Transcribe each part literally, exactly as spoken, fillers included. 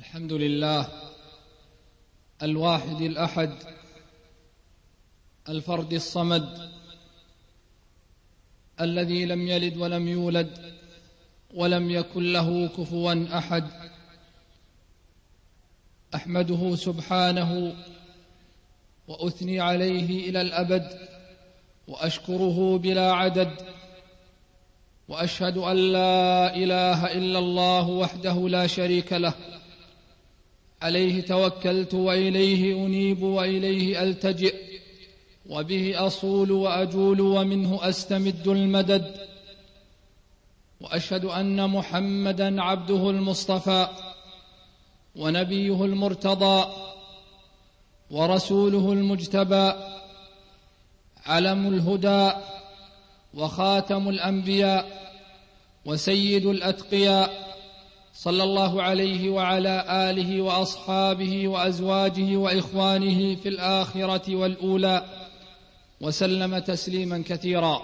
الحمد لله الواحد الأحد الفرد الصمد الذي لم يلد ولم يولد ولم يكن له كفوا أحد. أحمده سبحانه وأثني عليه إلى الأبد وأشكره بلا عدد، وأشهد أن لا إله إلا الله وحده لا شريك له، عليه توكلت وإليه أنيب وإليه ألتجئ، وبه أصول وأجول ومنه أستمد المدد. وأشهد أن محمدًا عبده المصطفى ونبيه المرتضى ورسوله المجتبى، علم الهدى وخاتم الأنبياء وسيد الأتقياء، صلى الله عليه وعلى آله وأصحابه وأزواجه وإخوانه في الآخرة والأولى، وسلم تسليما كثيرا.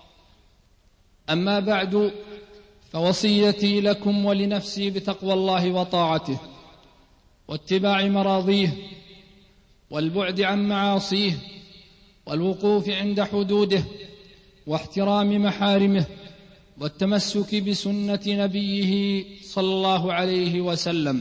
أما بعد، فوصيتي لكم ولنفسي بتقوى الله وطاعته واتباع مراضيه والبعد عن معاصيه والوقوف عند حدوده واحترام محارمه والتمسك بسنة نبيه صلى الله عليه وسلم.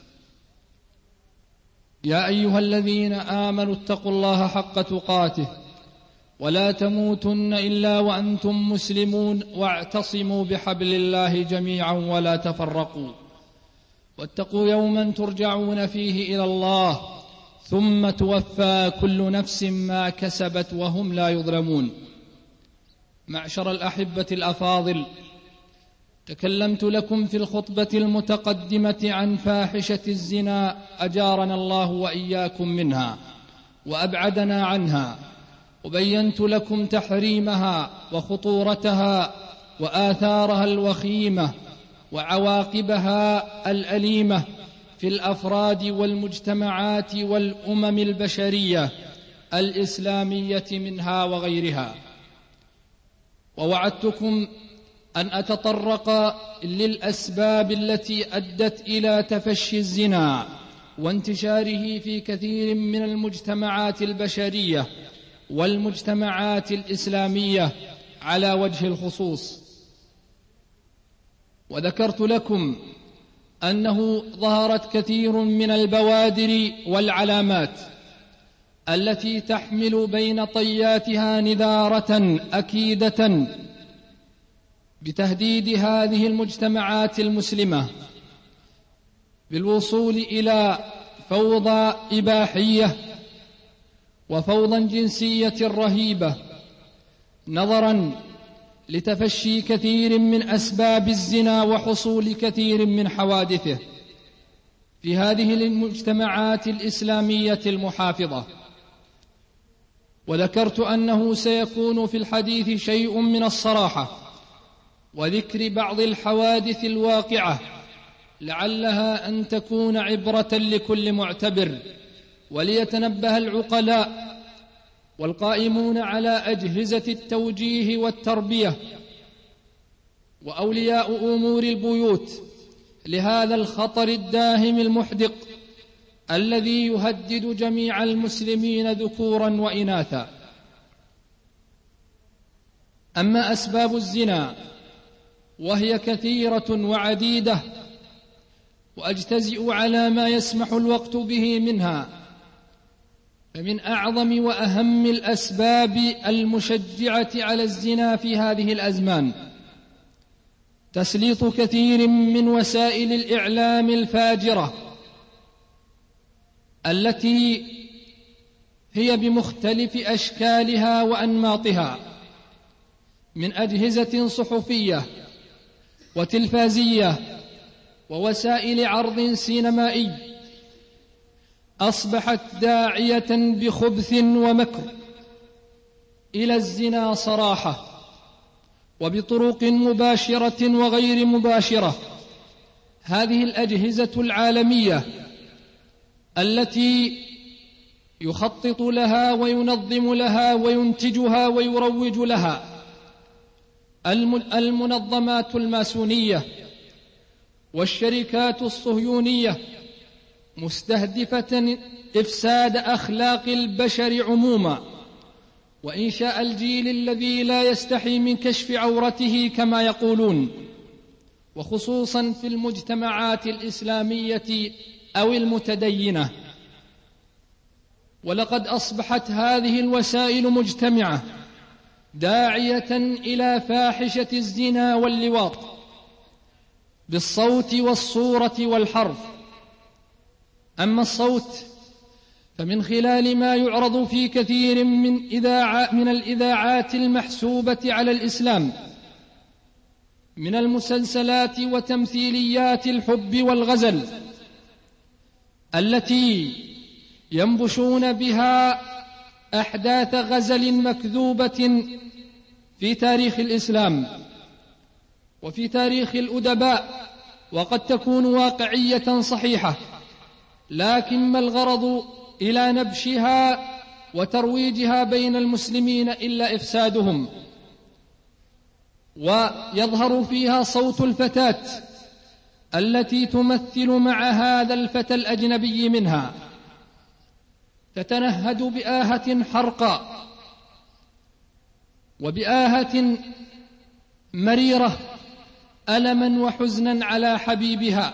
يا أيها الذين آمنوا اتقوا الله حق تقاته ولا تموتن إلا وأنتم مسلمون، واعتصموا بحبل الله جميعا ولا تفرقوا، واتقوا يوما ترجعون فيه إلى الله ثم توفى كل نفس ما كسبت وهم لا يظلمون. معشر الأحبة الأفاضل، تكلمت لكم في الخطبة المتقدمة عن فاحشة الزنا، أجارنا الله وإياكم منها وأبعدنا عنها، وبينت لكم تحريمها وخطورتها وآثارها الوخيمة وعواقبها الأليمة في الأفراد والمجتمعات والأمم البشرية الإسلامية منها وغيرها. ووعدتكم أن أتطرق للأسباب التي أدت إلى تفشي الزنا وانتشاره في كثير من المجتمعات البشرية والمجتمعات الإسلامية على وجه الخصوص. وذكرت لكم أنه ظهرت كثير من البوادر والعلامات التي تحمل بين طياتها نذارة أكيدة بتهديد هذه المجتمعات المسلمة بالوصول إلى فوضى إباحية وفوضى جنسية رهيبة، نظرا لتفشي كثير من أسباب الزنا وحصول كثير من حوادثه في هذه المجتمعات الإسلامية المحافظة. وذكرت أنه سيكون في الحديث شيء من الصراحة وذكر بعض الحوادث الواقعة لعلها أن تكون عبرة لكل معتبر، وليتنبه العقلاء والقائمون على أجهزة التوجيه والتربية وأولياء أمور البيوت لهذا الخطر الداهم المحدق الذي يهدد جميع المسلمين ذكورا وإناثا. أما أسباب الزنا وهي كثيرة وعديدة، وأجتزئ على ما يسمح الوقت به منها، فمن أعظم وأهم الأسباب المشجعة على الزنا في هذه الأزمان تسليط كثير من وسائل الإعلام الفاجرة التي هي بمختلف أشكالها وأنماطها من أجهزة صحفية وتلفازية ووسائل عرض سينمائي، أصبحت داعية بخبث ومكر إلى الزنا صراحة وبطرق مباشرة وغير مباشرة. هذه الأجهزة العالمية التي يخطط لها وينظم لها وينتجها ويروج لها المنظمات الماسونية والشركات الصهيونية مستهدفة إفساد أخلاق البشر عموما، وإنشاء الجيل الذي لا يستحي من كشف عورته كما يقولون، وخصوصا في المجتمعات الإسلامية أو المتدينة. ولقد أصبحت هذه الوسائل مجتمعة داعية إلى فاحشة الزنا واللواط بالصوت والصورة والحرف. أما الصوت فمن خلال ما يعرض في كثير من, إذاعة من الإذاعات المحسوبة على الإسلام من المسلسلات وتمثيليات الحب والغزل التي ينبشون بها أحداث غزل مكذوبة في تاريخ الإسلام وفي تاريخ الأدباء، وقد تكون واقعية صحيحة، لكن ما الغرض إلى نبشها وترويجها بين المسلمين إلا إفسادهم. ويظهر فيها صوت الفتاة التي تمثل مع هذا الفتى الأجنبي منها، تتنهد بآهة حرقاء وبآهة مريرة ألما وحزنا على حبيبها،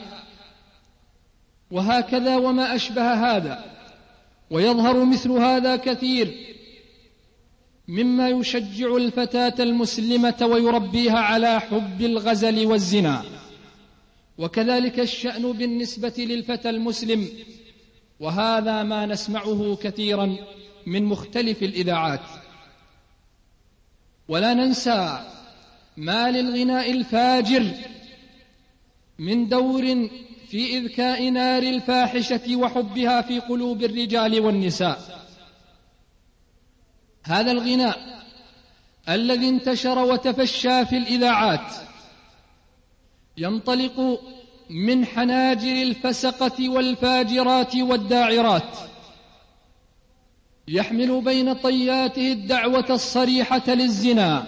وهكذا وما أشبه هذا. ويظهر مثل هذا كثير مما يشجع الفتاة المسلمة ويربيها على حب الغزل والزنا. وكذلك الشأن بالنسبة للفتى المسلم، وهذا ما نسمعه كثيرا من مختلف الإذاعات. ولا ننسى ما للغناء الفاجر من دور في إذكاء نار الفاحشة وحبها في قلوب الرجال والنساء. هذا الغناء الذي انتشر وتفشى في الإذاعات ينطلق من حناجر الفسقة والفاجرات والداعرات، يحمل بين طياته الدعوة الصريحة للزنا،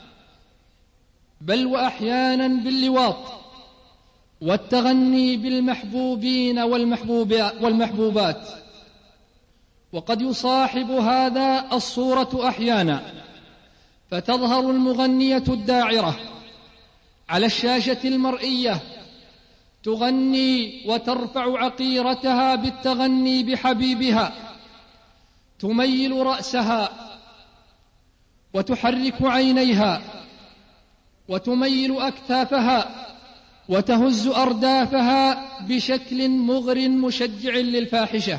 بل وأحيانا باللواط والتغني بالمحبوبين والمحبوبات. وقد يصاحب هذا الصورة أحيانا، فتظهر المغنية الداعرة على الشاشة المرئية تغني وترفع عقيرتها بالتغني بحبيبها، تميل رأسها وتحرك عينيها وتميل أكتافها وتهز أردافها بشكل مغر مشجع للفاحشة.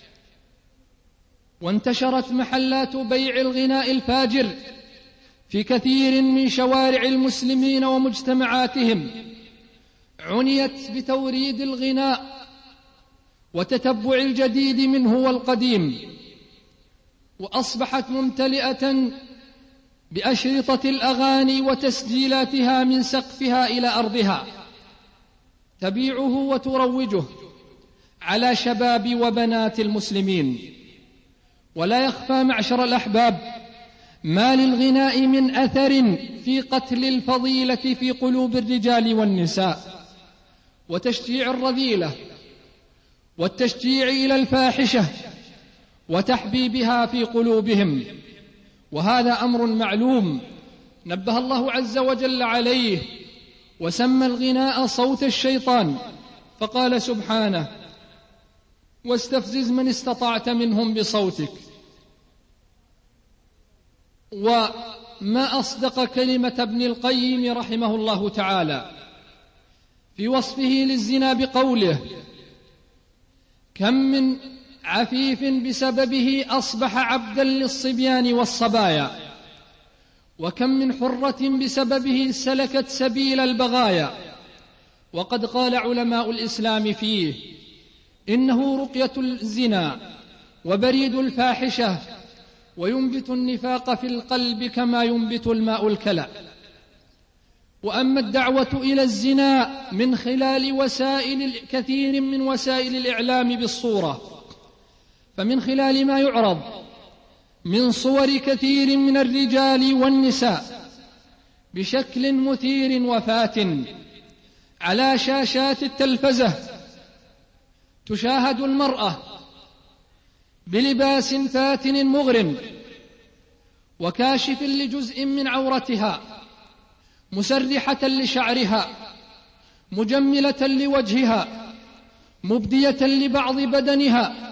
وانتشرت محلات بيع الغناء الفاجر في كثير من شوارع المسلمين ومجتمعاتهم، عنيت بتوريد الغناء وتتبع الجديد منه والقديم، وأصبحت ممتلئة بأشرطة الأغاني وتسجيلاتها من سقفها إلى أرضها، تبيعه وتروجه على شباب وبنات المسلمين. ولا يخفى معشر الأحباب ما للغناء من أثر في قتل الفضيلة في قلوب الرجال والنساء، وتشجيع الرذيلة والتشجيع إلى الفاحشة وتحبيبها في قلوبهم. وهذا أمر معلوم نبه الله عز وجل عليه، وسمى الغناء صوت الشيطان، فقال سبحانه: واستفزز من استطعت منهم بصوتك. وما أصدق كلمة ابن القيم رحمه الله تعالى في وصفه للزنا بقوله: كم من عفيف بسببه أصبح عبدا للصبيان والصبايا، وكم من حرة بسببه سلكت سبيل البغايا. وقد قال علماء الإسلام فيه: إنه رقية الزنا وبريد الفاحشة، وينبت النفاق في القلب كما ينبت الماء الكلى. وأما الدعوة إلى الزنا من خلال وسائل كثير من وسائل الإعلام بالصورة، فمن خلال ما يعرض من صور كثير من الرجال والنساء بشكل مثير وفات على شاشات التلفزة، تشاهد المرأة بلباس فاتن مغرم وكاشف لجزء من عورتها، مسرحة لشعرها، مجملة لوجهها، مبدية لبعض بدنها،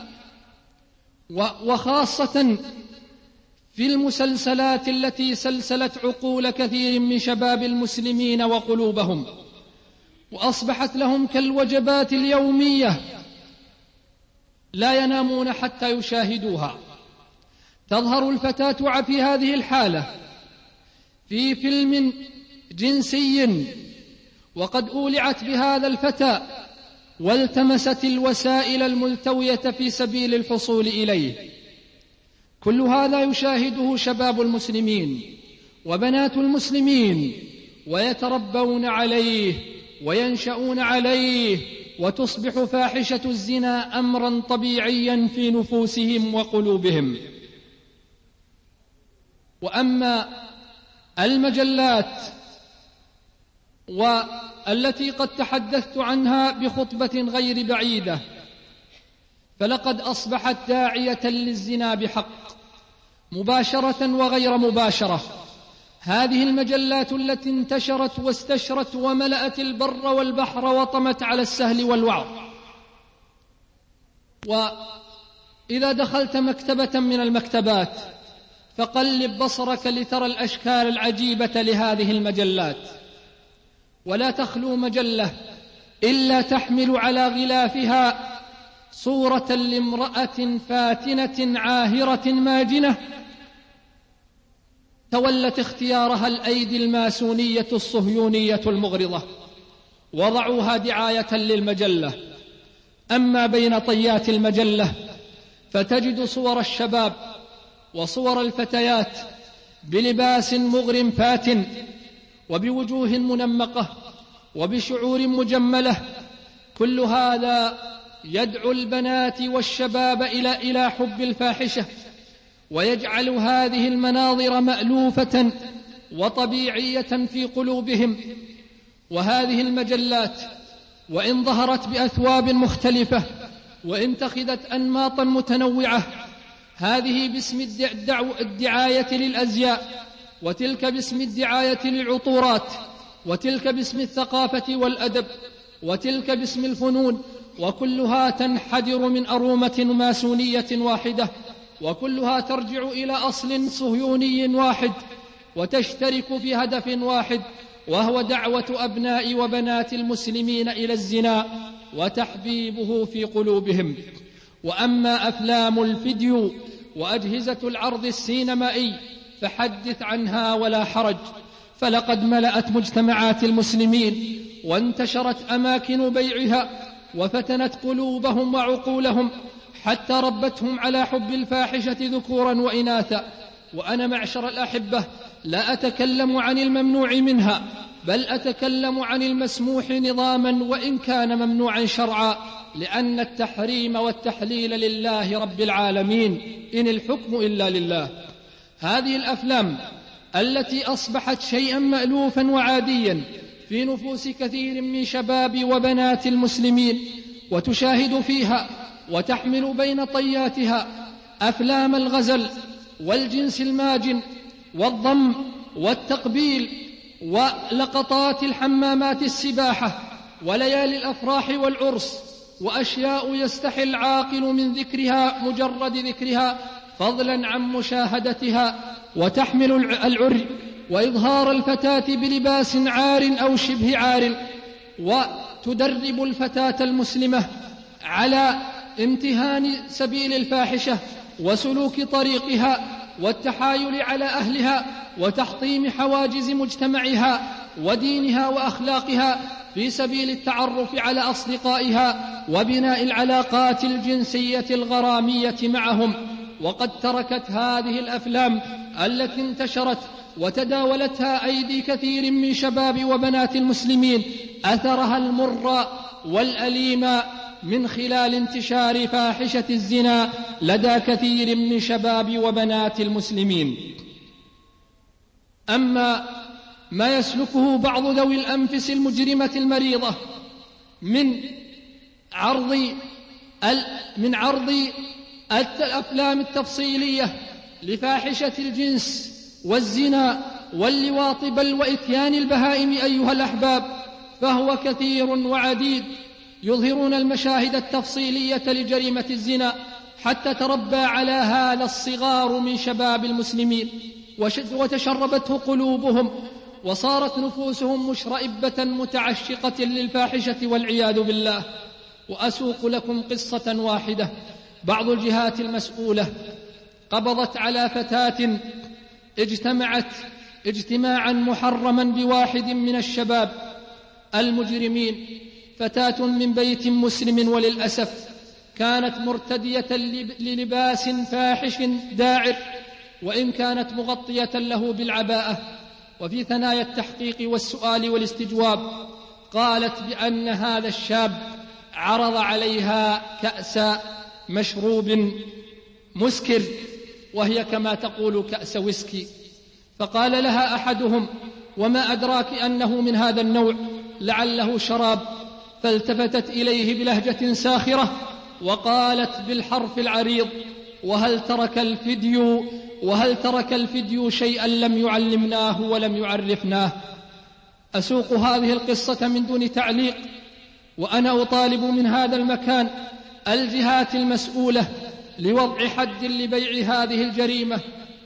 وخاصة في المسلسلات التي سلسلت عقول كثير من شباب المسلمين وقلوبهم، وأصبحت لهم كالوجبات اليومية لا ينامون حتى يشاهدوها. تظهر الفتاة في هذه الحالة في فيلم جنسي وقد أولعت بهذا الفتى والتمست الوسائل الملتوية في سبيل الحصول إليه. كل هذا يشاهده شباب المسلمين وبنات المسلمين ويتربون عليه وينشأون عليه، وتصبح فاحشة الزنا أمرا طبيعيا في نفوسهم وقلوبهم. وأما المجلات والتي قد تحدثت عنها بخطبة غير بعيدة، فلقد أصبحت داعية للزنا بحق، مباشرة وغير مباشرة. هذه المجلات التي انتشرت واستشرت وملأت البر والبحر وطمت على السهل والوعر. وإذا دخلت مكتبة من المكتبات فقلب بصرك لترى الأشكال العجيبة لهذه المجلات، ولا تخلو مجلة إلا تحمل على غلافها صورة لامرأة فاتنة عاهرة ماجنة تولت اختيارها الأيدي الماسونية الصهيونية المغرضة، وضعوها دعاية للمجلة. أما بين طيات المجلة فتجد صور الشباب وصور الفتيات بلباس مغرم فاتن وبوجوه منمقة وبشعور مجملة. كل هذا يدعو البنات والشباب إلى إلى حب الفاحشة، ويجعل هذه المناظر مألوفة وطبيعية في قلوبهم. وهذه المجلات وإن ظهرت بأثواب مختلفة وإن اتخذت أنماطا متنوعة، هذه باسم الدعاية للأزياء، وتلك باسم الدعاية للعطورات، وتلك باسم الثقافة والأدب، وتلك باسم الفنون، وكلها تنحدر من أرومة ماسونية واحدة، وكلها ترجع إلى أصل صهيوني واحد، وتشترك في هدف واحد، وهو دعوة أبناء وبنات المسلمين إلى الزنا وتحبيبه في قلوبهم. وأما أفلام الفيديو وأجهزة العرض السينمائي فحدث عنها ولا حرج، فلقد ملأت مجتمعات المسلمين وانتشرت أماكن بيعها وفتنت قلوبهم وعقولهم حتى ربتهم على حب الفاحشة ذكورا وإناثا. وأنا معشر الأحبة لا أتكلم عن الممنوع منها، بل أتكلم عن المسموح نظاما وإن كان ممنوعا شرعا، لأن التحريم والتحليل لله رب العالمين، إن الحكم إلا لله. هذه الأفلام التي أصبحت شيئا مألوفا وعاديا في نفوس كثير من شباب وبنات المسلمين، وتشاهد فيها وتحمل بين طياتها أفلام الغزل والجنس الماجن والضم والتقبيل ولقطات الحمامات السباحة وليالي الأفراح والعرس، وأشياء يستحي العاقل من ذكرها مجرد ذكرها فضلا عن مشاهدتها، وتحمل العري وإظهار الفتاة بلباس عار أو شبه عار، وتدرب الفتاة المسلمة على امتهان سبيل الفاحشة وسلوك طريقها والتحايل على أهلها وتحطيم حواجز مجتمعها ودينها وأخلاقها في سبيل التعرف على أصدقائها وبناء العلاقات الجنسية الغرامية معهم. وقد تركت هذه الأفلام التي انتشرت وتداولتها أيدي كثير من شباب وبنات المسلمين أثرها المر والأليم من خلال انتشار فاحشة الزنا لدى كثير من شباب وبنات المسلمين. أما ما يسلكه بعض ذوي الأنفس المجرمة المريضة من عرض من عرض الأفلام التفصيلية لفاحشة الجنس والزنا واللواط بل وإتيان البهائم أيها الأحباب، فهو كثير وعديد. يظهرون المشاهد التفصيلية لجريمة الزنا حتى تربى على هذا الصغار من شباب المسلمين وتشربته قلوبهم وصارت نفوسهم مشرئبة متعشقة للفاحشة والعياذ بالله. وأسوق لكم قصة واحدة. بعض الجهات المسؤولة قبضت على فتاة اجتمعت اجتماعا محرما بواحد من الشباب المجرمين، فتاة من بيت مسلم وللأسف كانت مرتدية للباس فاحش داعر، وإن كانت مغطية له بالعباءة. وفي ثنايا التحقيق والسؤال والاستجواب قالت بأن هذا الشاب عرض عليها كأس مشروب مسكر، وهي كما تقول كأس ويسكي، فقال لها أحدهم: وما أدراك أنه من هذا النوع، لعله شراب. فالتفتت إليه بلهجة ساخرة وقالت بالحرف العريض: وهل ترك الفديو وهل ترك الفديو شيئا لم يعلمناه ولم يعرفناه. أسوق هذه القصة من دون تعليق، وأنا أطالب من هذا المكان الجهات المسؤولة لوضع حد لبيع هذه الجريمة،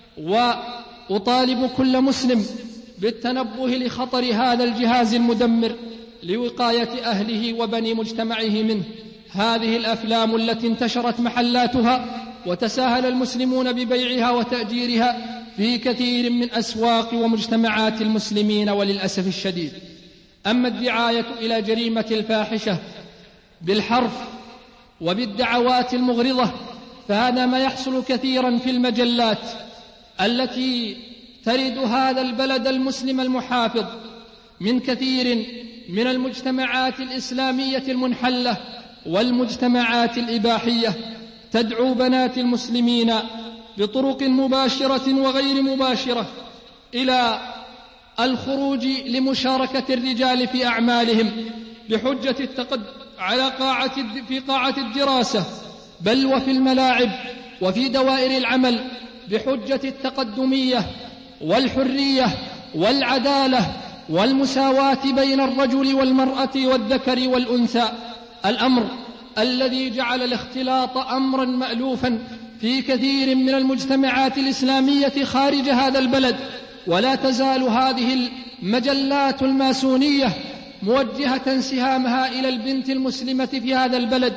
وأطالب كل مسلم بالتنبه لخطر هذا الجهاز المدمر لوقاية أهله وبني مجتمعه منه. هذه الأفلام التي انتشرت محلاتها وتساهل المسلمون ببيعها وتأجيرها في كثير من أسواق ومجتمعات المسلمين وللأسف الشديد. أما الدعاية إلى جريمة الفاحشة بالحرف وبالدعوات المغرضة فهذا ما يحصل كثيرا في المجلات التي ترد هذا البلد المسلم المحافظ من كثير من المجتمعات الإسلامية المنحلة والمجتمعات الإباحية، تدعو بنات المسلمين بطرق مباشرة وغير مباشرة إلى الخروج لمشاركة الرجال في أعمالهم بحجة التقدم على قاعة في قاعة الدراسة، بل وفي الملاعب وفي دوائر العمل بحجة التقدمية والحرية والعدالة والمساواة بين الرجل والمرأة والذكر والأنثى، الأمر الذي جعل الاختلاط أمرا مألوفا في كثير من المجتمعات الإسلامية خارج هذا البلد. ولا تزال هذه المجلات الماسونية موجهة سهامها إلى البنت المسلمة في هذا البلد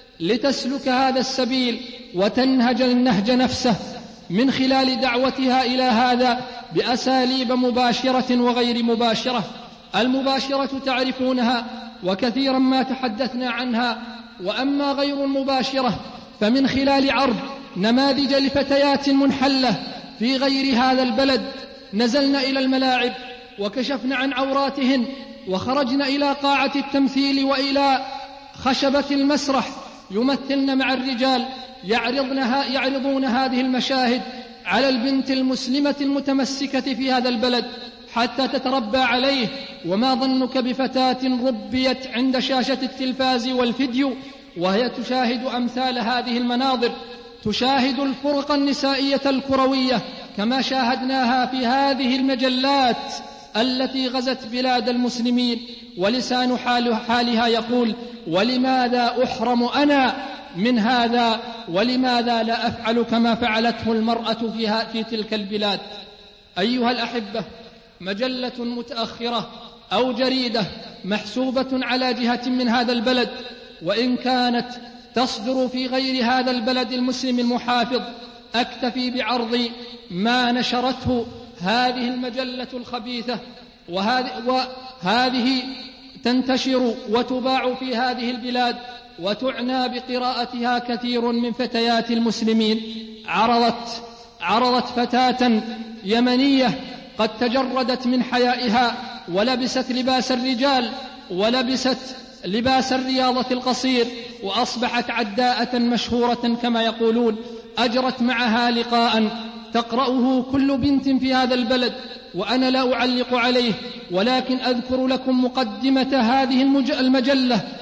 لتسلك هذا السبيل وتنهج النهج نفسه من خلال دعوتها إلى هذا بأساليب مباشرة وغير مباشرة. المباشرة تعرفونها وكثيرا ما تحدثنا عنها، وأما غير المباشرة فمن خلال عرض نماذج لفتيات منحلة في غير هذا البلد نزلنا إلى الملاعب وكشفنا عن عوراتهن وخرجنا إلى قاعة التمثيل وإلى خشبة المسرح يمثلن مع الرجال يعرضنها يعرضون هذه المشاهد على البنت المسلمة المتمسكة في هذا البلد حتى تتربى عليه. وما ظنك بفتاة ربيت عند شاشة التلفاز والفيديو وهي تشاهد أمثال هذه المناظر، تشاهد الفرق النسائية الكروية كما شاهدناها في هذه المجلات التي غزت بلاد المسلمين، ولسان حال حالها يقول: ولماذا أحرم أنا من هذا، ولماذا لا أفعل كما فعلته المرأة فيها في تلك البلاد. أيها الأحبة، مجلة متأخرة أو جريدة محسوبة على جهة من هذا البلد، وإن كانت تصدر في غير هذا البلد المسلم المحافظ، أكتفي بعرض ما نشرته هذه المجلة الخبيثة، وهذه, وهذه تنتشر وتباع في هذه البلاد وتعنى بقراءتها كثير من فتيات المسلمين. عرضت, عرضت فتاة يمنية قد تجردت من حيائها ولبست لباس الرجال ولبست لباس الرياضة القصير وأصبحت عداءة مشهورة كما يقولون. أجرت معها لقاء تقرأه كل بنت في هذا البلد، وأنا لا أعلق عليه، ولكن أذكر لكم مقدمة هذه المجلة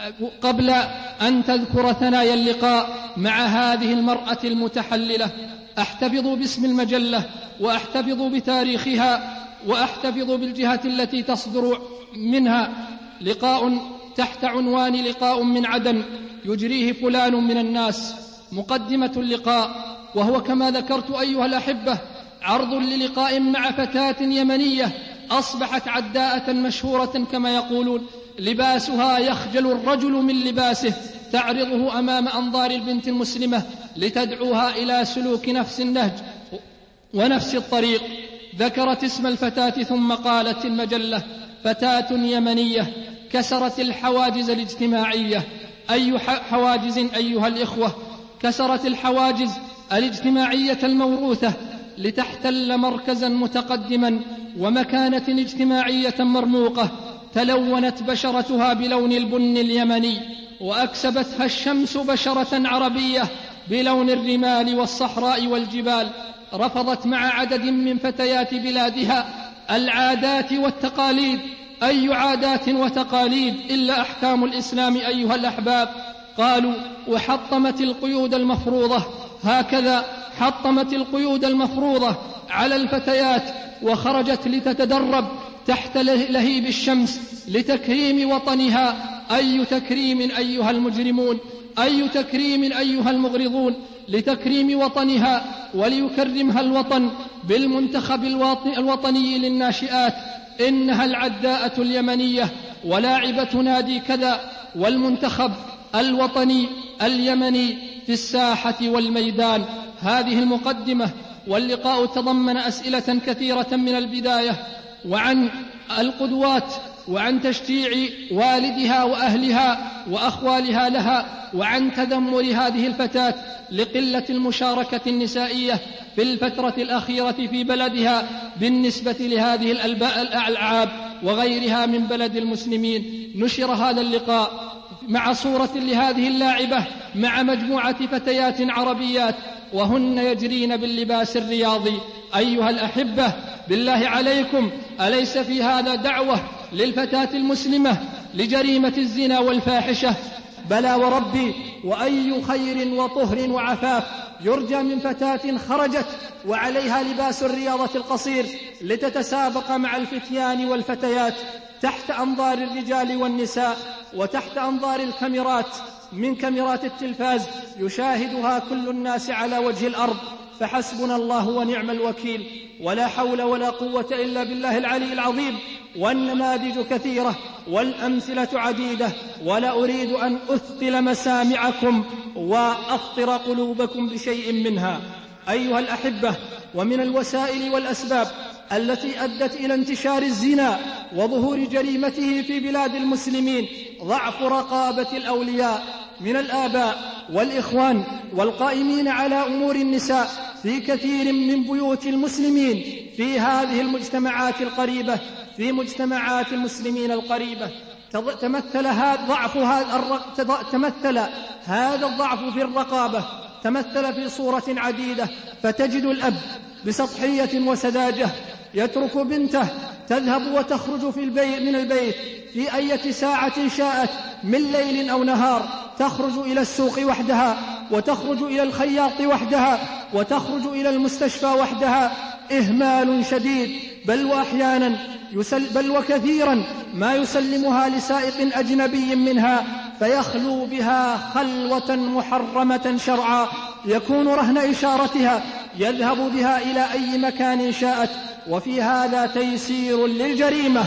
قبل أن تذكر ثنايا اللقاء مع هذه المرأة المتحللة، أحتفظ باسم المجلة، وأحتفظ بتاريخها، وأحتفظ بالجهة التي تصدر منها. لقاء تحت عنوان لقاء من عدن يجريه فلان من الناس. مقدمة اللقاء، وهو كما ذكرت أيها الأحبة عرض للقاء مع فتاة يمنية أصبحت عداءة مشهورة كما يقولون، لباسها يخجل الرجل من لباسه، تعرضه أمام أنظار البنت المسلمة لتدعوها إلى سلوك نفس النهج ونفس الطريق. ذكرت اسم الفتاة ثم قالت المجلة: فتاة يمنية كسرت الحواجز الاجتماعية. أي حواجز أيها الإخوة؟ كسرت الحواجز الاجتماعية الموروثة لتحتل مركزا متقدما ومكانة اجتماعية مرموقة. تلونت بشرتها بلون البن اليمني، وأكسبتها الشمس بشرة عربية بلون الرمال والصحراء والجبال. رفضت مع عدد من فتيات بلادها العادات والتقاليد. أي عادات وتقاليد إلا أحكام الإسلام أيها الأحباب؟ قالوا: وحطمت القيود المفروضة. هكذا حطمت القيود المفروضة على الفتيات، وخرجت لتتدرب تحت لهيب الشمس لتكريم وطنها. أي تكريم أيها المجرمون، أي تكريم أيها المغرضون لتكريم وطنها، وليكرمها الوطن بالمنتخب الوطني للناشئات. إنها العداءة اليمنية ولاعبة نادي كذا، والمنتخب الوطني اليمني في الساحة والميدان. هذه المقدمة، واللقاء تضمن أسئلة كثيرة من البداية، وعن القدوات، وعن تشجيع والدها وأهلها وأخوالها لها، وعن تذمر هذه الفتاة لقلة المشاركة النسائية في الفترة الأخيرة في بلدها بالنسبة لهذه الألعاب وغيرها من بلد المسلمين. نشر هذا اللقاء مع صورة لهذه اللاعبة مع مجموعة فتيات عربيات وهن يجرين باللباس الرياضي. أيها الأحبة، بالله عليكم، أليس في هذا دعوة للفتاة المسلمة لجريمة الزنا والفاحشة؟ بلى وربي. وأي خير وطهر وعفاف يرجى من فتاة خرجت وعليها لباس الرياضة القصير لتتسابق مع الفتيان والفتيات تحت أنظار الرجال والنساء، وتحت أنظار الكاميرات من كاميرات التلفاز يشاهدها كل الناس على وجه الأرض. فحسبنا الله ونعم الوكيل، ولا حول ولا قوة إلا بالله العلي العظيم. والنماذج كثيرة والأمثلة عديدة، ولا أريد أن أثقل مسامعكم وأفطر قلوبكم بشيء منها. أيها الأحبة، ومن الوسائل والأسباب التي أدت إلى انتشار الزنا وظهور جريمته في بلاد المسلمين ضعف رقابة الأولياء من الآباء والإخوان والقائمين على أمور النساء في كثير من بيوت المسلمين في هذه المجتمعات القريبة، في مجتمعات المسلمين القريبة. تمثل هذا ضعف هذا تمثل هذا الضعف في الرقابة، تمثل في صورة عديدة. فتجد الأب بسطحية وسذاجة يترك بنته تذهب وتخرج في البيت من البيت في أي ساعة شاءت من ليل أو نهار، تخرج إلى السوق وحدها، وتخرج إلى الخياط وحدها، وتخرج إلى المستشفى وحدها. إهمال شديد، بل وأحيانا يسل بل وكثيرا ما يسلمها لسائق أجنبي منها فيخلو بها خلوة محرمة شرعا، يكون رهن إشارتها، يذهب بها إلى أي مكان شاءت. وفي هذا تيسير للجريمة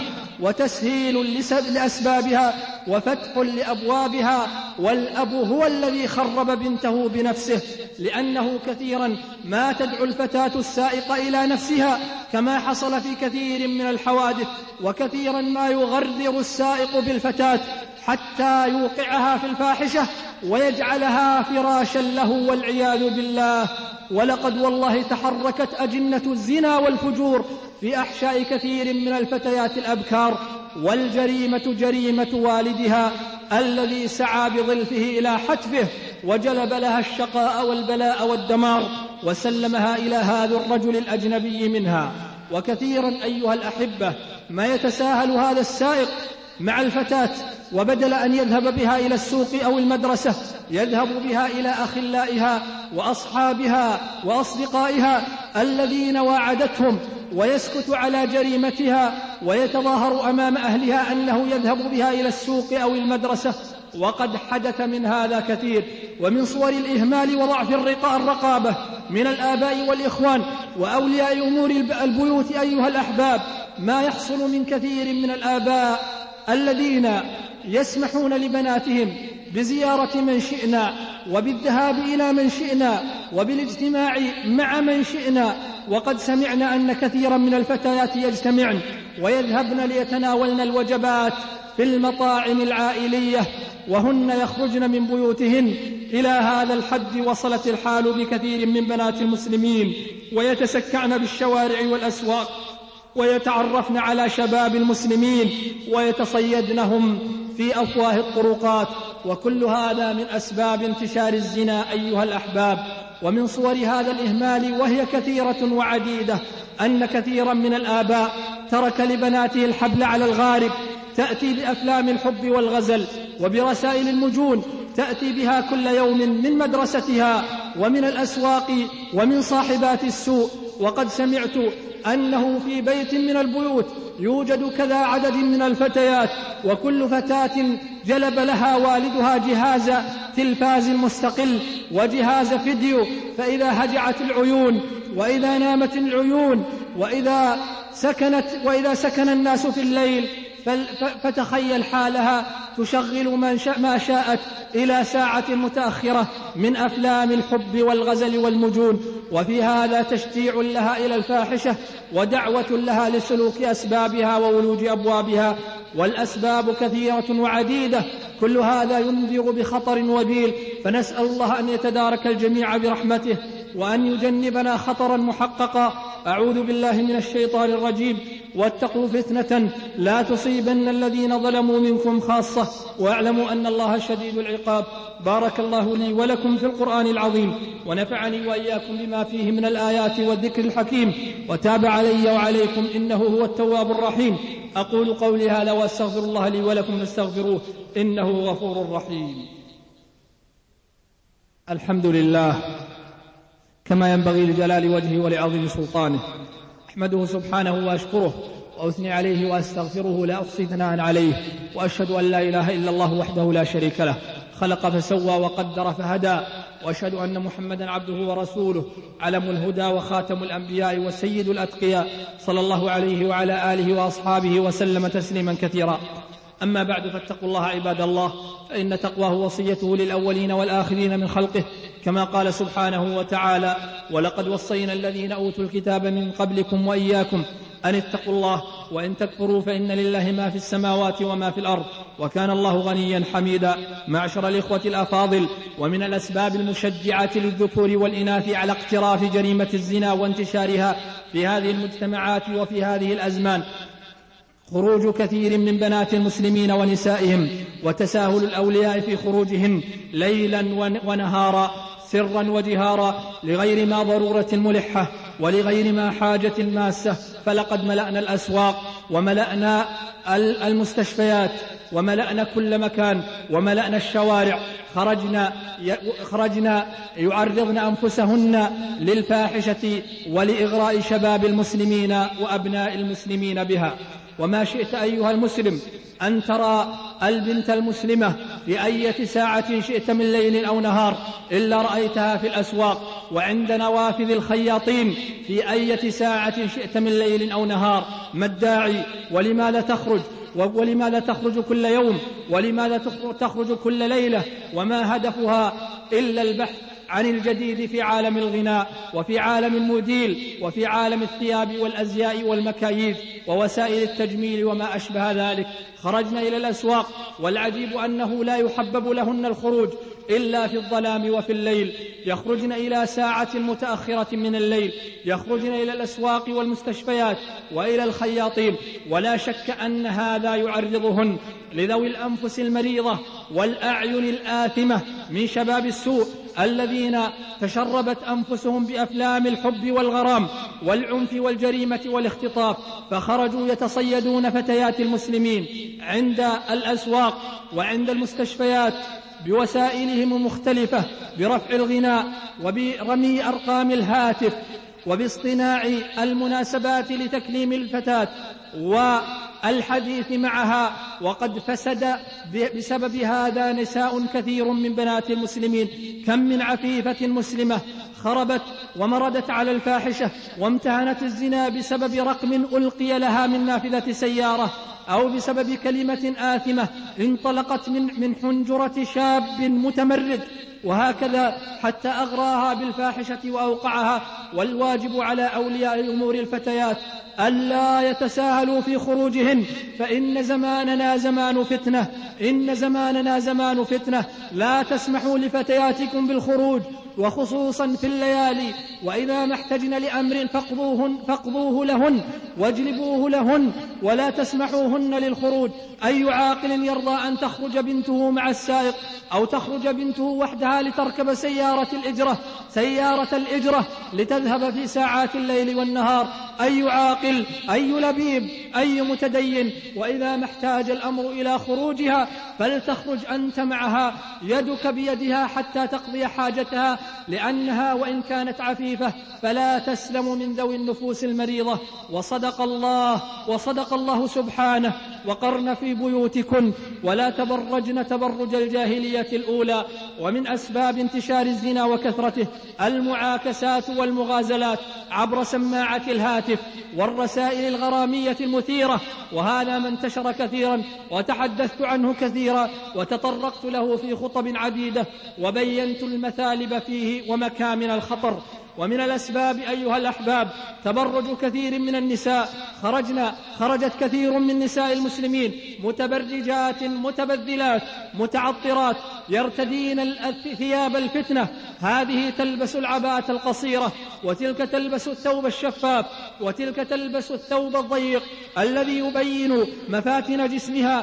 وتسهيل لأسبابها وفتح لأبوابها. والأب هو الذي خرب بنته بنفسه، لأنه كثيرا ما تدعو الفتاة السائقة إلى نفسها كما حصل في كثير من الحوادث، وكثيرا ما يغرر السائق بالفتاة حتى يوقعها في الفاحشة ويجعلها فراشا له والعياذ بالله. ولقد والله تحركت أجنة الزنا والفجور في أحشاء كثير من الفتيات الأبكار، والجريمة جريمة والدها الذي سعى بظلفه إلى حتفه وجلب لها الشقاء والبلاء والدمار وسلمها إلى هذا الرجل الأجنبي منها. وكثيرا أيها الأحبة ما يتساهل هذا السائق مع الفتاة، وبدل أن يذهب بها إلى السوق أو المدرسة يذهب بها إلى أخلائها وأصحابها وأصدقائها الذين واعدتهم، ويسكت على جريمتها ويتظاهر أمام أهلها أنه يذهب بها إلى السوق أو المدرسة. وقد حدث من هذا كثير. ومن صور الإهمال وضعف الرقابة من الآباء والإخوان وأولياء أمور البيوت أيها الأحباب ما يحصل من كثير من الآباء الذين يسمحون لبناتهم بزيارة من شئنا وبالذهاب إلى من شئنا وبالاجتماع مع من شئنا، وقد سمعنا أن كثيرا من الفتيات يجتمعن ويذهبن ليتناولن الوجبات في المطاعم العائلية وهن يخرجن من بيوتهن. إلى هذا الحد وصلت الحال بكثير من بنات المسلمين، ويتسكعن بالشوارع والأسواق ويتعرفن على شباب المسلمين ويتصيدنهم في أفواه الطرقات، وكل هذا من أسباب انتشار الزنا أيها الأحباب. ومن صور هذا الإهمال وهي كثيرة وعديدة أن كثيرا من الآباء ترك لبناته الحبل على الغارب، تأتي بأفلام الحب والغزل وبرسائل المجون تأتي بها كل يوم من مدرستها ومن الأسواق ومن صاحبات السوء. وقد سمعت أنه في بيت من البيوت يوجد كذا عدد من الفتيات، وكل فتاة جلب لها والدها جهاز تلفاز مستقل وجهاز فيديو، فإذا هجعت العيون وإذا نامت العيون وإذا سكنت وإذا سكن الناس في الليل فتخيل حالها تشغل ما شاءت إلى ساعة متأخرة من أفلام الحب والغزل والمجون. وفي هذا تشجيع لها إلى الفاحشة ودعوة لها لسلوك أسبابها وولوج أبوابها، والأسباب كثيرة وعديدة، كل هذا ينذر بخطر وبيل. فنسأل الله أن يتدارك الجميع برحمته وأن يجنبنا خطرا محققا. أعوذ بالله من الشيطان الرجيم. واتقوا فتنة لا تصيبن الذين ظلموا منكم خاصة واعلموا أن الله شديد العقاب. بارك الله لي ولكم في القرآن العظيم، ونفعني وإياكم بما فيه من الآيات والذكر الحكيم، وتاب علي وعليكم إنه هو التواب الرحيم. أقول قولي هذا وأستغفر الله لي ولكم فاستغفروه إنه غفور رحيم. الحمد لله كما ينبغي لجلال وجهه ولعظيم سلطانه، أحمده سبحانه وأشكره وأثني عليه وأستغفره لا أحصي ثناء عليه، وأشهد أن لا إله إلا الله وحده لا شريك له، خلق فسوى وقدر فهدى، وأشهد أن محمدا عبده ورسوله علم الهدى وخاتم الأنبياء وسيد الأتقياء، صلى الله عليه وعلى آله وأصحابه وسلم تسليما كثيرا. أما بعد، فاتقوا الله عباد الله، فإن تقواه وصيته للأولين والآخرين من خلقه، كما قال سبحانه وتعالى: ولقد وصينا الذين أوتوا الكتاب من قبلكم وإياكم أن اتقوا الله وإن تكفروا فإن لله ما في السماوات وما في الأرض وكان الله غنيا حميدا. معشر الإخوة الأفاضل، ومن الأسباب المشجعة للذكور والإناث على اقتراف جريمة الزنا وانتشارها في هذه المجتمعات وفي هذه الأزمان خروج كثير من بنات المسلمين ونسائهم، وتساهل الأولياء في خروجهن ليلا ونهارا، سرا وجهارا، لغير ما ضرورة ملحة ولغير ما حاجة ماسة. فلقد ملأنا الأسواق وملأنا المستشفيات وملأنا كل مكان وملأنا الشوارع، خرجنا, خرجنا يعرضن أنفسهن للفاحشة ولإغراء شباب المسلمين وأبناء المسلمين بها. وما شئت أيها المسلم أن ترى البنت المسلمة في أي ساعة شئت من ليل أو نهار إلا رأيتها في الأسواق وعند نوافذ الخياطين في أي ساعة شئت من ليل أو نهار. ما الداعي؟ ولماذا تخرج؟ ولماذا تخرج كل يوم؟ ولماذا تخرج كل ليلة؟ وما هدفها إلا البحث عن الجديد في عالم الغناء وفي عالم الموديل وفي عالم الثياب والأزياء والمكاييل ووسائل التجميل وما أشبه ذلك. خرجنا إلى الأسواق، والعجيب أنه لا يحبب لهن الخروج إلا في الظلام وفي الليل، يخرجن إلى ساعة متأخرة من الليل، يخرجن إلى الأسواق والمستشفيات وإلى الخياطين، ولا شك أن هذا يعرضهن لذوي الأنفس المريضة والأعين الآثمة من شباب السوء الذين تشربت أنفسهم بأفلام الحب والغرام والعنف والجريمة والاختطاف، فخرجوا يتصيدون فتيات المسلمين عند الأسواق وعند المستشفيات بوسائلهم المختلفة، برفع الغناء وبرمي أرقام الهاتف وباصطناع المناسبات لتكليم الفتاة والحديث معها. وقد فسد بسبب هذا نساء كثير من بنات المسلمين. كم من عفيفة مسلمة خربت ومردت على الفاحشة وامتهنت الزنا بسبب رقم ألقي لها من نافذة سيارة، أو بسبب كلمة آثمة انطلقت من, من حنجرة شاب متمرد، وهكذا حتى أغراها بالفاحشة وأوقعها. والواجب على أولياء الأمور الفتيات ألا يتساهلوا في خروجهن، فإن زماننا زمان فتنة، إن زماننا زمان فتنة. لا تسمحوا لفتياتكم بالخروج، وخصوصا في الليالي، وإذا ما احتجن لأمر فاقضوهن فاقضوه لهن واجلبوه لهن، ولا تسمحوهن للخروج. أي عاقل يرضى أن تخرج بنته مع السائق أو تخرج بنته وحدها لتركب سيارة الإجرة سيارة الإجرة لتذهب في ساعات الليل والنهار؟ أي عاقل، أي لبيب، أي متدين؟ وإذا ما احتاج الأمر إلى خروجها فلتخرج أنت معها، يدك بيدها حتى تقضي حاجتها، لأنها وإن كانت عفيفة فلا تسلم من ذوي النفوس المريضة. وصدق الله وصدق الله سبحانه: وقرن في بيوتكن ولا تبرجن تبرج الجاهلية الأولى. ومن أسباب انتشار الزنا وكثرته المعاكسات والمغازلات عبر سماعة الهاتف والرسائل الغرامية المثيرة، وهذا ما انتشر كثيرا وتحدثت عنه كثيرا وتطرقت له في خطب عديدة وبينت المثالب فيه ومكامن الخطر. ومن الأسباب أيها الأحباب تبرج كثير من النساء. خرجنا خرجت كثير من نساء المسلمين متبرجات متبذلات متعطرات يرتدين ثياب الفتنة. هذه تلبس العباءة القصيرة، وتلك تلبس الثوب الشفاف، وتلك تلبس الثوب الضيق الذي يبين مفاتن جسمها،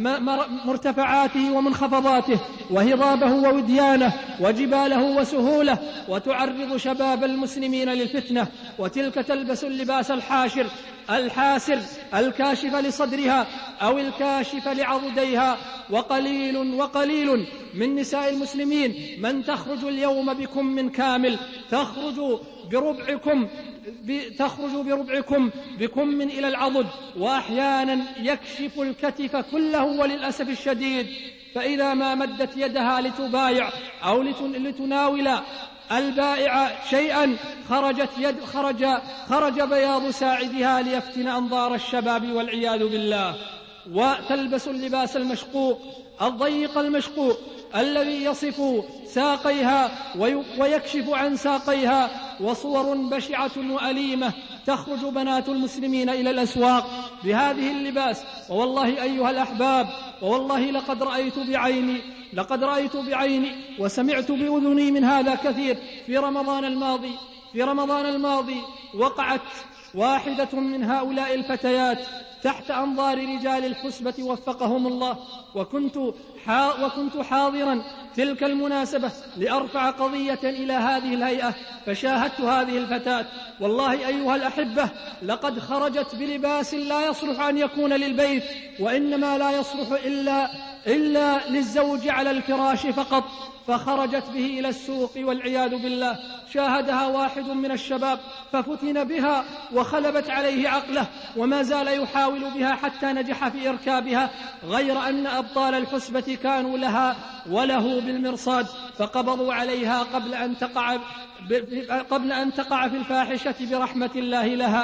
مرتفعاته ومنخفضاته، وهضابه ووديانه، وجباله وسهوله، وتعرض شباب المسلمين للفتنة. وتلك تلبس اللباس الحاشر الحاسر الكاشف لصدرها أو الكاشف لعضديها. وقليل وقليل من نساء المسلمين من تخرج اليوم بكم كامل، تخرج بربعكم تخرج بربعكم بكم إلى العضد، وأحيانا يكشف الكتف كله. وللأسف الشديد فإذا ما مدت يدها لتبايع أو لتناول البائع شيئا خرجت يد خرج, خرج بياض ساعدها ليفتن أنظار الشباب والعياذ بالله. وتلبس اللباس المشقوق الضيق المشقوق الذي يصف ساقيها ويكشف عن ساقيها. وصور بشعة وأليمة تخرج بنات المسلمين إلى الأسواق بهذه اللباس. ووالله أيها الأحباب، ووالله لقد رأيت بعيني لقد رأيت بعيني وسمعت بأذني من هذا كثير. في رمضان الماضي في رمضان الماضي وقعت واحدة من هؤلاء الفتيات تحت أنظار رجال الحسبة وفقهم الله، وكنت وكنت حاضرا تلك المناسبة لأرفع قضية إلى هذه الهيئة، فشاهدت هذه الفتاة. والله أيها الأحبة لقد خرجت بلباس لا يصلح أن يكون للبيت، وإنما لا يصلح إلا, إلا للزوج على الفراش فقط، فخرجت به إلى السوق والعياذ بالله. شاهدها واحد من الشباب ففتن بها وخلبت عليه عقله، وما زال يحاول بها حتى نجح في إركابها، غير أن أبطال الحسبة كانوا لها وله بالمرصاد، فقبضوا عليها قبل أن تقع قبل أن تقع في الفاحشة برحمة الله لها.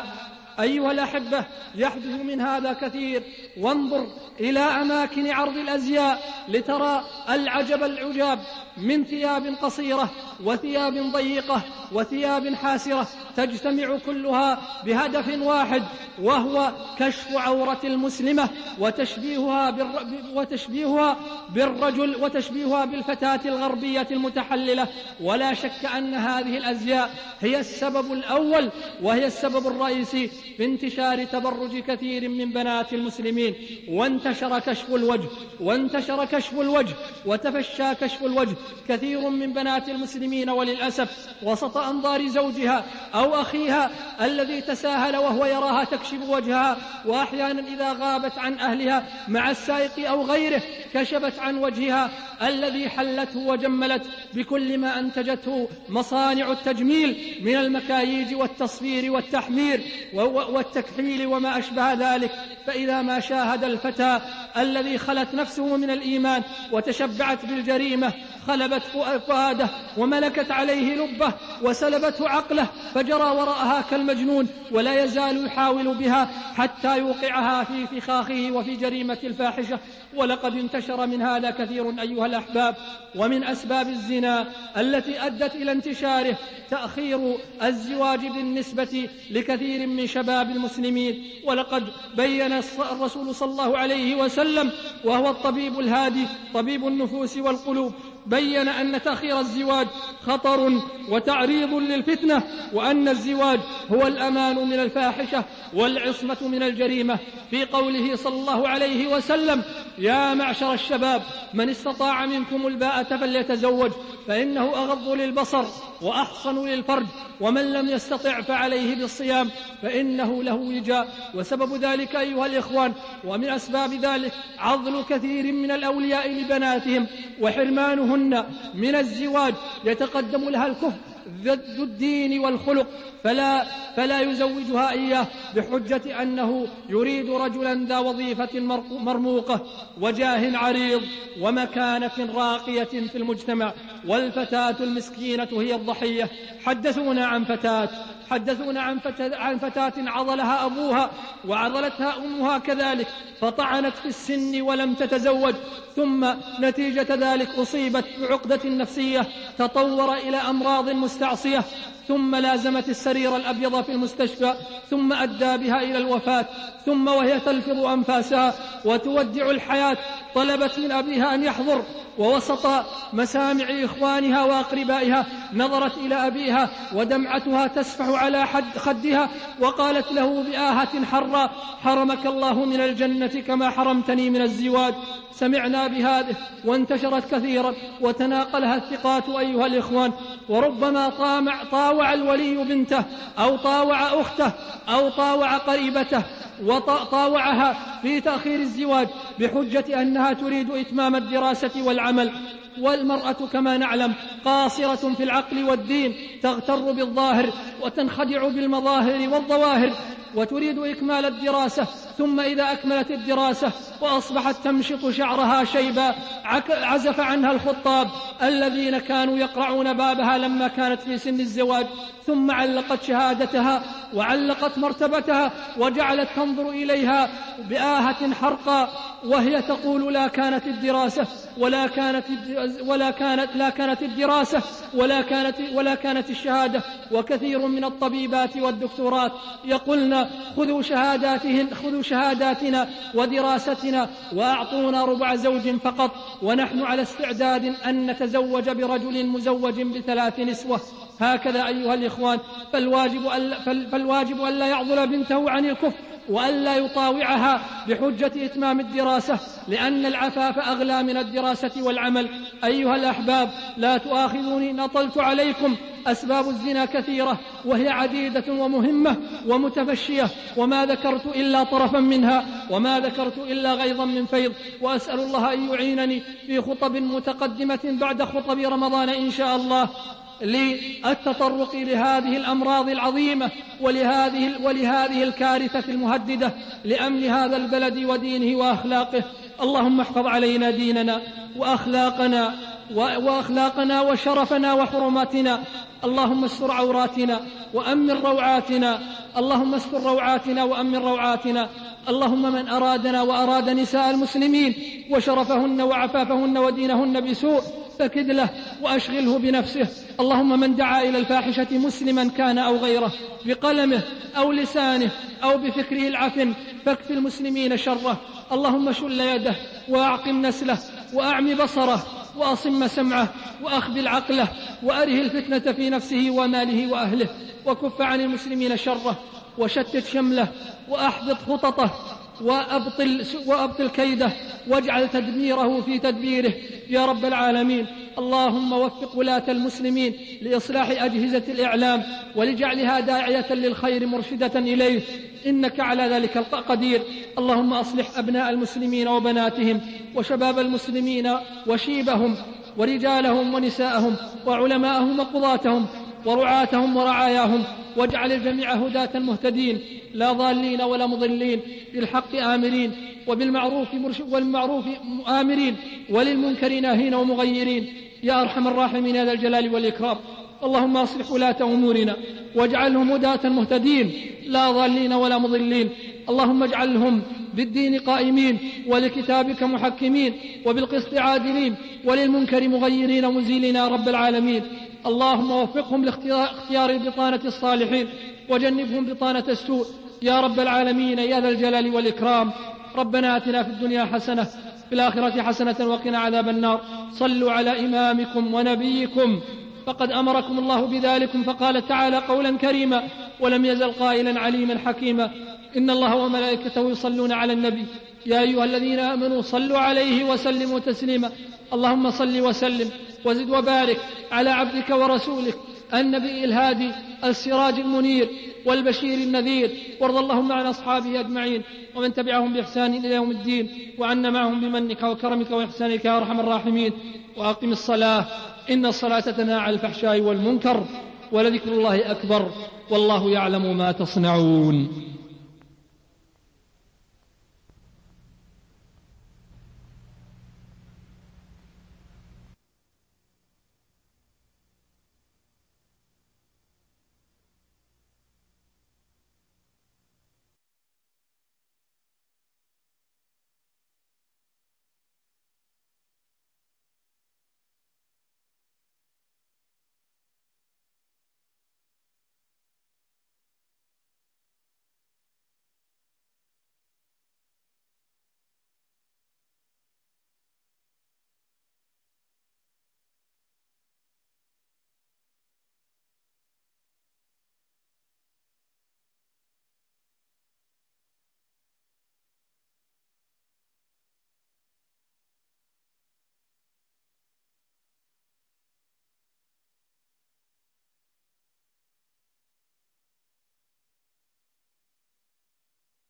أيها الأحبة، يحدث من هذا كثير. وانظر إلى أماكن عرض الأزياء لترى العجب العجاب من ثياب قصيرة وثياب ضيقة وثياب حاسرة تجتمع كلها بهدف واحد، وهو كشف عورة المسلمة وتشبيهها, بالر... وتشبيهها بالرجل وتشبيهها بالفتاة الغربية المتحللة. ولا شك أن هذه الأزياء هي السبب الأول وهي السبب الرئيسي في انتشار تبرج كثير من بنات المسلمين. وانتشر كشف الوجه وانتشر كشف الوجه وتفشى كشف الوجه. كثير من بنات المسلمين وللأسف وسط أنظار زوجها أو أخيها الذي تساهل وهو يراها تكشف وجهها، وأحيانا إذا غابت عن أهلها مع السائق أو غيره كشفت عن وجهها الذي حلته وجملت بكل ما أنتجته مصانع التجميل من المكاييج والتصوير والتحمير والتكحيل وما أشبه ذلك. فإذا ما شاهد الفتى الذي خلت نفسه من الإيمان وتشبعت بالجريمة خلبت فؤاده وملكت عليه لبه وسلبته عقله، فجرى وراءها كالمجنون ولا يزال يحاول بها حتى يوقعها في فخاخه وفي جريمة الفاحشة. ولقد انتشر من هذا كثير أيها الأحباب. ومن أسباب الزنا التي أدت إلى انتشاره تأخير الزواج بالنسبة لكثير من شباب المسلمين. ولقد بين الرسول صلى الله عليه وسلم وهو الطبيب الهادي طبيب النفوس والقلوب، بين أن تأخير الزواج خطر وتعريض للفتنة، وأن الزواج هو الأمان من الفاحشة والعصمة من الجريمة، في قوله صلى الله عليه وسلم: يا معشر الشباب من استطاع منكم الباءة فليتزوج فإنه أغض للبصر وأحصن للفرج، ومن لم يستطع فعليه بالصيام فإنه له وجاء. وسبب ذلك أيها الإخوان ومن أسباب ذلك عضل كثير من الأولياء لبناتهم وحرمانهن من الزواج، يتقدم لها الكفر ذو الدين والخلق فلا, فلا يزوجها إياه بحجة أنه يريد رجلا ذا وظيفة مرموقة وجاه عريض ومكانة راقية في المجتمع، والفتاة المسكينة هي الضحية. حدثونا عن فتاة حدثونا عن فتاة, عن فتاة عضلها أبوها وعضلتها أمها كذلك، فطعنت في السن ولم تتزوج، ثم نتيجة ذلك أصيبت بعقدة نفسية تطور إلى أمراض مستعصية، ثم لازمت السرير الأبيض في المستشفى، ثم أدى بها إلى الوفاة. ثم وهي تلفظ أنفاسها وتودع الحياة طلبت من أبيها أن يحضر، ووسط مسامع إخوانها وأقربائها نظرت إلى أبيها ودمعتها تسفح على حد خدها وقالت له بآهة حرة: حرمك الله من الجنة كما حرمتني من الزواج. سمعنا بهذه وانتشرت كثيرا وتناقلها الثقات أيها الإخوان، وربما طامع طاوع الولي بنته أو طاوع أخته أو طاوع قريبته وطاوعها في تأخير الزواج بحجة أنها تريد إتمام الدراسة والعمل. والمرأة كما نعلم قاصرة في العقل والدين، تغتر بالظاهر وتنخدع بالمظاهر والظواهر، وتريد إكمال الدراسة، ثم إذا أكملت الدراسة وأصبحت تمشط شعرها شيبا عزف عنها الخطاب الذين كانوا يقرعون بابها لما كانت في سن الزواج، ثم علقت شهادتها وعلقت مرتبتها وجعلت تنظر إليها بآهة حرقاء وهي تقول: لا كانت الدراسة ولا كانت ولا كانت لا كانت الدراسة ولا كانت ولا كانت الشهادة. وكثير من الطبيبات والدكتورات يقولن: خذوا شهاداتهن خذوا شهاداتنا ودراستنا وأعطونا ربع زوج فقط، ونحن على استعداد أن نتزوج برجل مزوج بثلاث نسوة. هكذا أيها الإخوان، فالواجب ألا, فالواجب ألا يعضل بنته عن الكفر وألا يطاوعها بحجة إتمام الدراسة، لأن العفاف أغلى من الدراسة والعمل. أيها الأحباب، لا تؤاخذوني إن أطلت عليكم. أسباب الزنا كثيرة وهي عديدة ومهمة ومتفشية، وما ذكرت إلا طرفا منها وما ذكرت إلا غيظا من فيض، وأسأل الله أن يعينني في خطب متقدمة بعد خطب رمضان إن شاء الله للتطرق لهذه الأمراض العظيمة ولهذه, ولهذه الكارثة المهددة لأمن هذا البلد ودينه وأخلاقه. اللهم احفظ علينا ديننا وأخلاقنا وأخلاقنا وشرفنا وحرماتنا. اللهم استر عوراتنا وأمن روعاتنا، اللهم استر روعاتنا وأمن روعاتنا. اللهم من أرادنا وأراد نساء المسلمين وشرفهن وعفافهن ودينهن بسوء فكد له وأشغله بنفسه. اللهم من دعا إلى الفاحشة مسلما كان أو غيره بقلمه أو لسانه أو بفكره العفن فاكف المسلمين شره. اللهم شل يده وأعقم نسله وأعم بصره وأصم سمعه وأخبل عقله وأره الفتنة في نفسه وماله وأهله، وكف عن المسلمين شره وشتت شمله وأحبط خططه وأبطل, وأبطل كيده واجعل تدميره في تدبيره يا رب العالمين. اللهم وفق ولاة المسلمين لإصلاح أجهزة الإعلام ولجعلها داعية للخير مرشدة إليه، إنك على ذلك قدير. اللهم أصلح أبناء المسلمين وبناتهم وشباب المسلمين وشيبهم ورجالهم ونساءهم وعلماءهم وقضاتهم ورعاتهم ورعاياهم، واجعل الجميع هداة مهتدين لا ضالين ولا مضلين، بالحق آمرين وبالمعروف والمعروف آمرين وللمنكر ناهين ومغيرين يا أرحم الراحمين يا ذا الجلال والإكرام. اللهم أصلح ولاة أمورنا واجعلهم هداة مهتدين لا ضالين ولا مضلين. اللهم اجعلهم بالدين قائمين ولكتابك محكمين وبالقسط عادلين وللمنكر مغيرين مزيلين يا رب العالمين. اللهم وفقهم لاختيار البطانة الصالحين وجنبهم بطانة السوء يا رب العالمين يا ذا الجلال والإكرام. ربنا آتنا في الدنيا حسنة في الآخرة حسنة وقنا عذاب النار. صلوا على إمامكم ونبيكم فقد أمركم الله بذلكم، فقال تعالى قولا كريما ولم يزل قائلا عليما حكيما: إن الله وملائكته يصلون على النبي يا أيها الذين آمنوا صلوا عليه وسلموا تسليما. اللهم صل وسلم وزد وبارك على عبدك ورسولك النبي الهادي السراج المنير والبشير النذير، وارض اللهم عن أصحابه أجمعين ومن تبعهم بإحسان إلى يوم الدين، وعنا معهم بمنك وكرمك وإحسانك يا أرحم الراحمين. وأقم الصلاة إن الصلاة تنهى عن الفحشاء والمنكر ولذكر الله أكبر والله يعلم ما تصنعون.